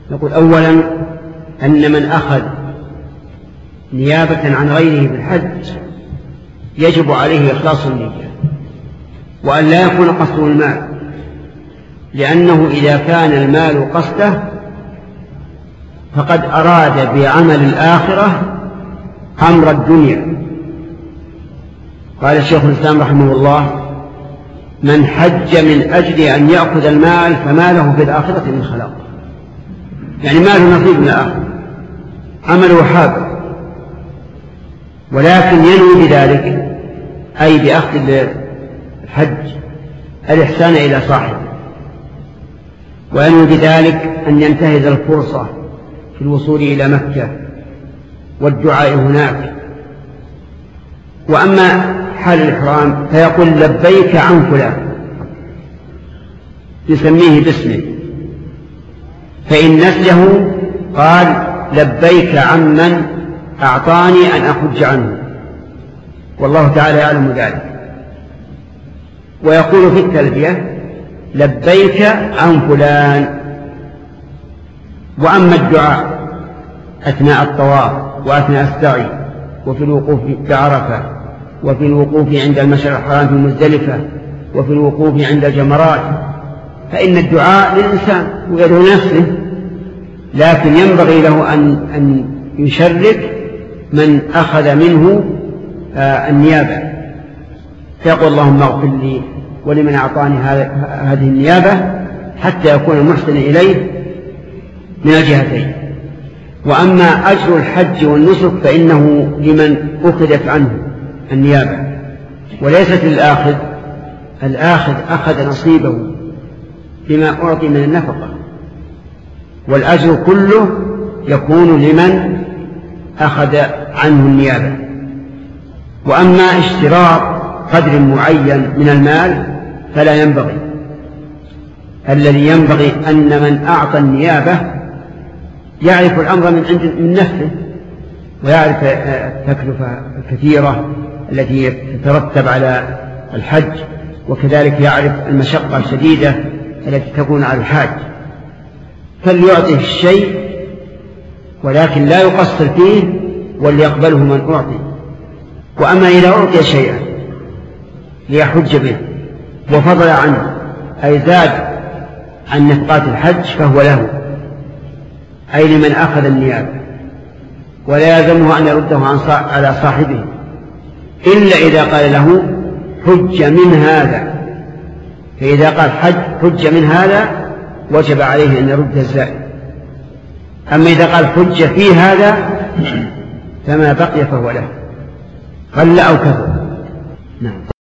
نقول أولا أن من أخذ نيابة عن غيره بالحج يجب عليه إخلاص النية وأن لا يكون قصده المال، لأنه إذا كان المال قصده فقد أراد بعمل الآخرة أمر الدنيا. قال الشيخ الإسلام رحمه الله: من حج من أجل أن يأخذ المال فما له في الآخرة من خلاق، يعني ما له نصيب من الآخرة، عمله حابب، ولكن ينوي بذلك أي بأخذ الحج الإحسان إلى صاحبه، وينوي بذلك أن ينتهز الفرصة في الوصول إلى مكة والدعاء هناك. وأما حال الإحرام فيقول لبيك عن فلان، يسميه باسمه، فإن نسيه قال لبيك عمن أعطاني أن أحج عنه، والله تعالى يعلم ذلك. ويقول في التلبية لبيك عن فلان. وأما الدعاء أثناء الطواف وأثناء السعي وفي الوقوف بعرفة وفي الوقوف عند المشعر الحرام في مزدلفة وفي الوقوف عند الجمرات، فإن الدعاء للإنسان ويدعو نفسه، لكن ينبغي له أن يشرك من أخذ منه النيابة، فيقول اللهم اغفر لي ولمن أعطاني هذه النيابة، حتى يكون المحسن إليه من الجهتين. وأما أجر الحج والنسك فإنه لمن أخذت عنه النيابة وليست للآخذ. الآخذ أخذ نصيبه بما أعطي من النفقة، والأجر كله يكون لمن أخذ عنه النيابة. وأما اشتراط قدر معين من المال فلا ينبغي. الذي ينبغي أن من أعطى النيابة يعرف الأمر من نفسه، ويعرف التكلفة الكثيرة التي تترتب على الحج، وكذلك يعرف المشقة الشديدة التي تكون على الحاج، فليعطيه الشيء ولكن لا يقصر فيه وليقبله من أعطي. وأما إذا أعطي شيئا ليحج به وفضل عنه أي زاد عن نفقات الحج فهو له، أي لمن أخذ النيابة، ولا يلزمه أن يرده على صاحبه إلا إذا قال له حج من هذا، فإذا قال حج من هذا وجب عليه أن يرد الزائد. أما إذا قال حج في هذا فما بقي فهو له، قل أو كثر. نعم.